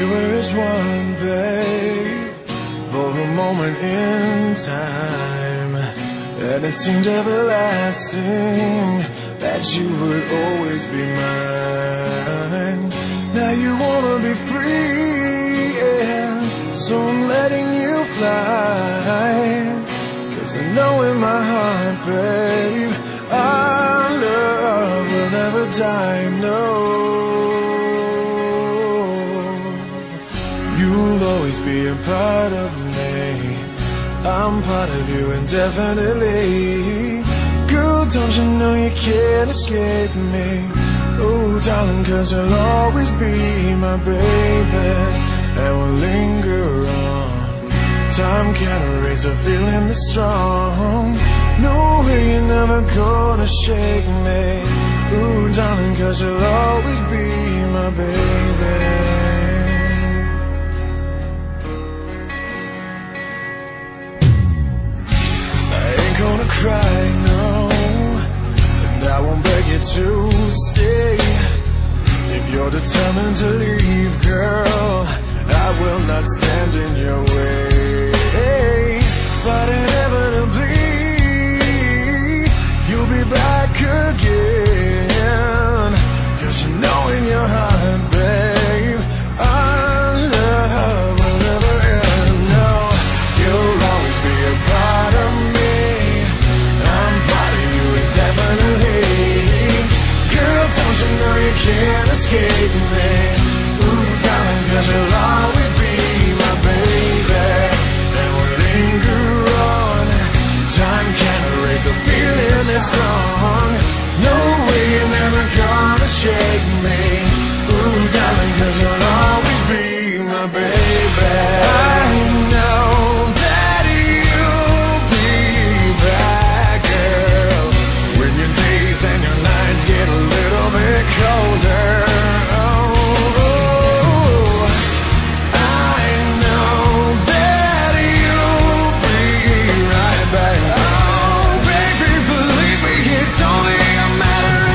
we were as one, babe, for a moment in time, and it seemed everlasting that you would always be mine. Now you wanna be free, yeah, so I'm letting you fly, 'cause I know in my heart, babe, our love will never die, no. You'll always be a part of me, I'm part of you indefinitely. Girl, don't you know you can't escape me? Oh, darling, 'cause you'll always be my baby, and we'll linger on. Time can't erase a feeling that's strong. No way you're never gonna shake me. Ooh, darling, 'cause you'll always be my baby. Gonna cry, no, and I won't beg you to stay. If you're determined to leave, girl, I will not stand in your way. But inevitably, you'll be back again, 'cause you know in your heart, babe, our love will never end, no. You'll always be a part of me, girl, don't you know you can't escape me? Ooh, darling, 'cause you'll always be my baby, and we'll linger on. Time can't erase a feeling that's strong. No way you're never gonna shake me. Ooh, darling, 'cause you'll always be my baby. I know that you'll be back, girl, when your days and your nights get a little bit colder. Oh, I know that you'll be right back. Oh, baby, believe me, it's only a matter of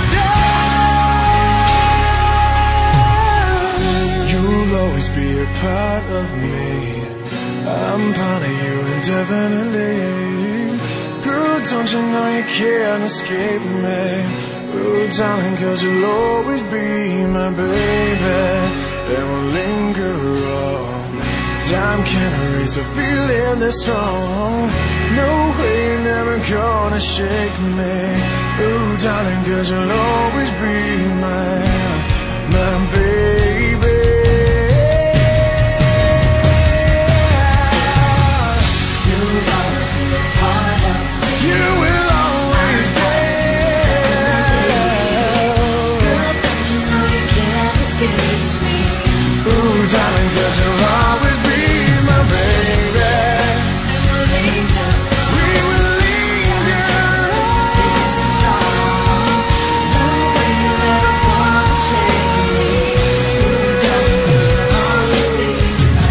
time. You'll always be a part of me, I'm part of you indefinitely. Girl, don't you know you can't escape me? Ooh, darling, 'cause you'll always be my baby, and we'll linger on. Time can't erase a feeling that's strong. No way you're never gonna shake me. Ooh, darling, 'cause you'll always be my baby. You'll always be a part of me. You will always be. Girl, don't you know you can't escape me? Ooh, darling, 'cause you'll always be my baby. And we'll linger. We will linger. No way you're ever gonna shake me. Ooh, darling, 'cause you'll always be my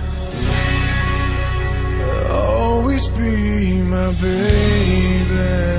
baby. Always be my baby.